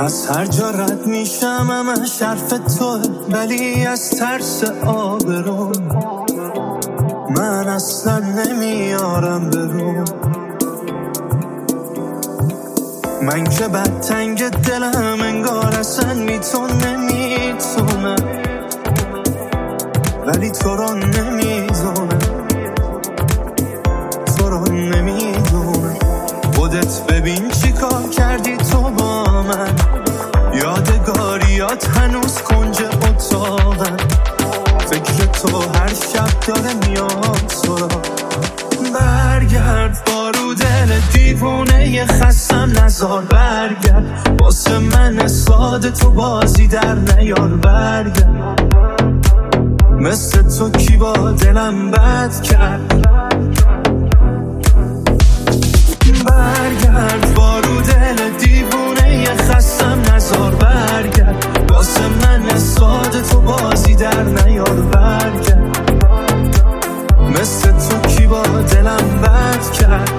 از هر جا رد میشم همش حرف توه، ولی از ترس آبرو من اصلا نمیارم برو. من که بد تنگ دلم انگار اصلا نمیتونه، ولی تو رو نمیدونه، تو رو نمیدونه. خودت ببین چی کار کردی تو با من، یادگاریات هنوز کنج اتاقم، فکر تو هر شب داره میاد سراغ. برگرد بارو دل دیوونه خستم نزار، برگرد واسه من ساده تو بازی در نیار. برگرد مثل تو کی با دلم بد کرد. برگرد بارو دل دیوونه خستم نزار، برگرد واسه من ساده تو بازی در نیار. برگرد مثل تو کی با دلم بد کرد.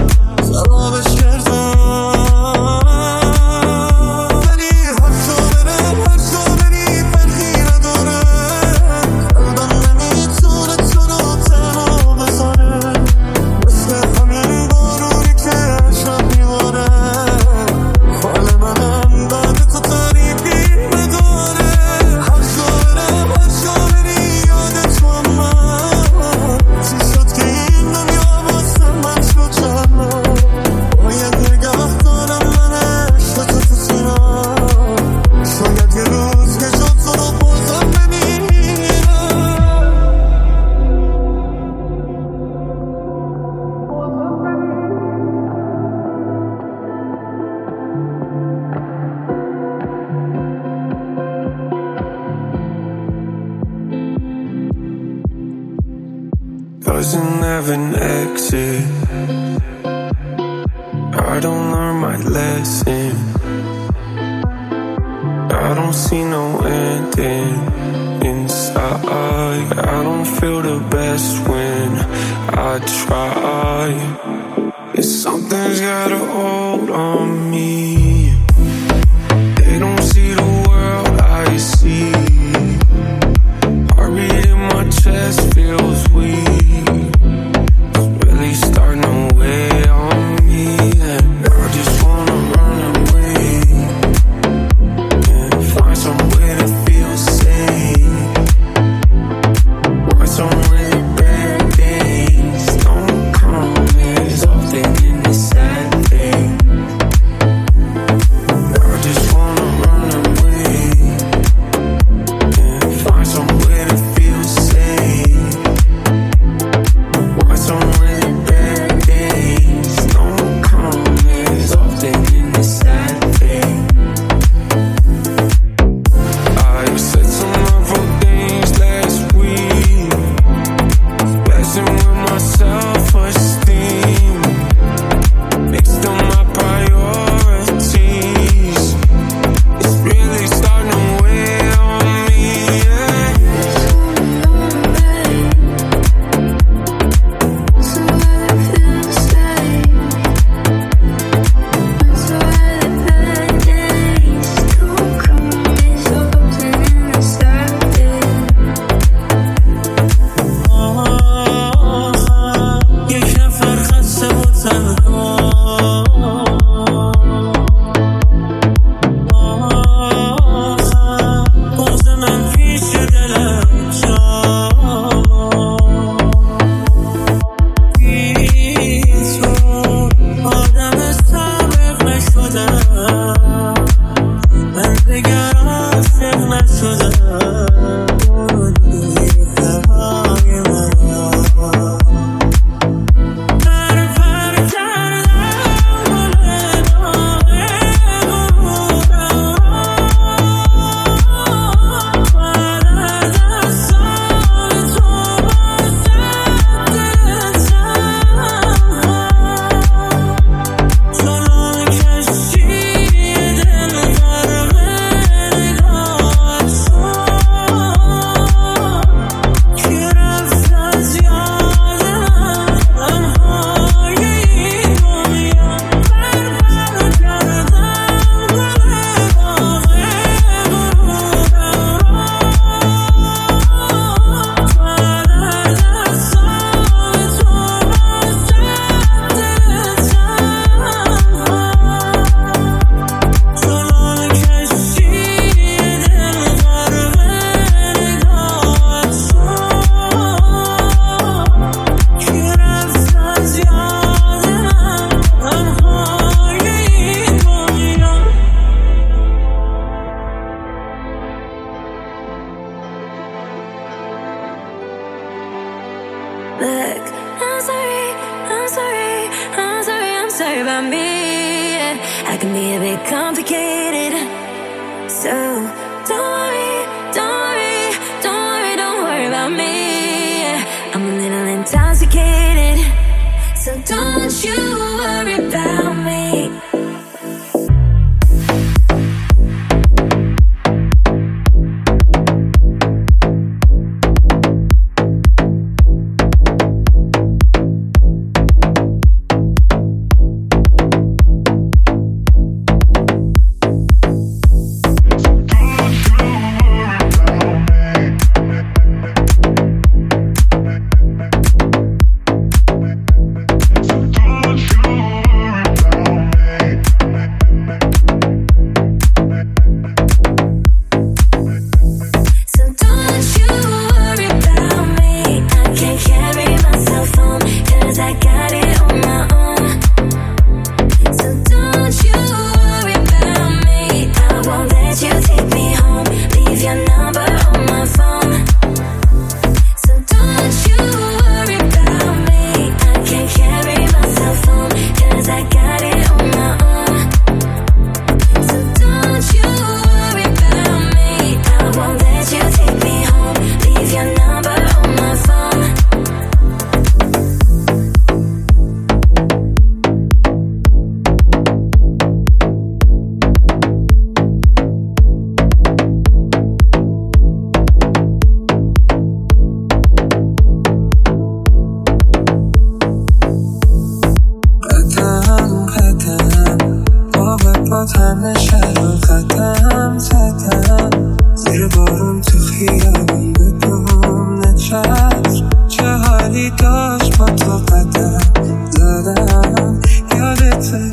خرابش کردم، ولی هر exit. I don't learn my lesson. I don't see no ending inside. I don't feel the best when I try. If something's got a hold on me, they don't see the world I see. Heartbeat in my chest feels weak. It's really starting to weigh on me, and I just wanna run away and find somewhere to feel safe. Why so many bad days don't come as often in this sad thing? I just wanna run away and find somewhere to feel safe. Why so many bad days don't come as often in this sad thing? I said some awful things last week, messing with my self-esteem, mixed up my priorities. It's really starting to weigh on me, yeah. یک نفر خسته و تنها، بغض من پیش دلم جا. بی تو آدم سابق نشدم، من دیگر عاشق نشدم. های مرا پر پر کردم گل داغ غرورم بعد از دستان تو باشد دلتم. جلو کشتی دل غرق نگاهت شد که رفت از یادم غمهای این دنیا. پر پر کردم گل داغ غرورم بعد از دستان تو باشد دلتم. جلو کشتی دل غرق نگاهت شد که رفت از یادم غمهای این دنیا. Look, I'm sorry, I'm sorry, I'm sorry, I'm sorry about me. I can be a bit complicated, so don't worry, don't worry, don't worry, don't worry about me. I'm a little intoxicated, so don't you worry about me. Don't همه شهر قدم زدم، زیر بارون تو خیابون بدون چتر، چه حالی داشت با تو قدم زدم. یادته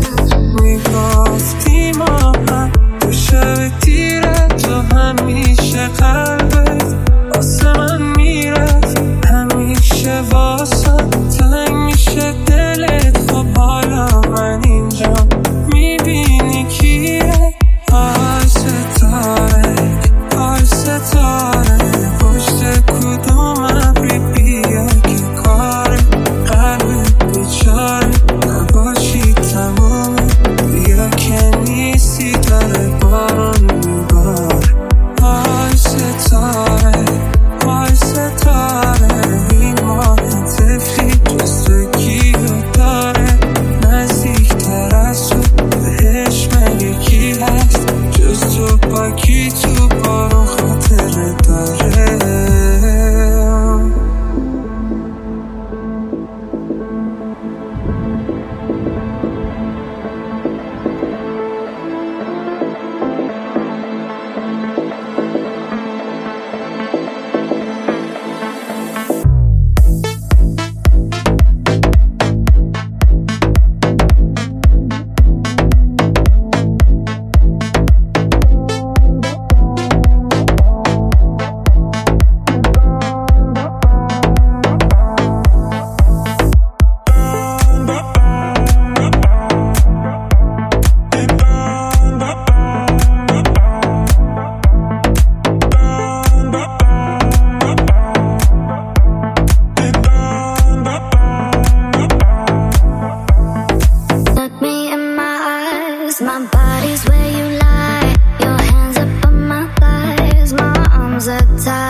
میگفتی ما هم تو شب تیره، تو همیشه قلبت واسه من میرفت، همیشه واسه تنگ میشه دلت. خب حالا من اینجا میبینی کیه؟ آی ستاره، آی ستاره، پشت کدوم ابری بیا که کار قلبت بیچاره نباشی تمومه، بیا که نیستی داره بارون میباره. آی ستاره، آی ستاره، این ماه تفلی جز تو کیو داره؟ نزدیکتر از تو بهش مگه کی هست جز تو؟ با کی تو بارون خاطره داره؟ My body's where you lie, your hands up on my thighs, my arms are tied.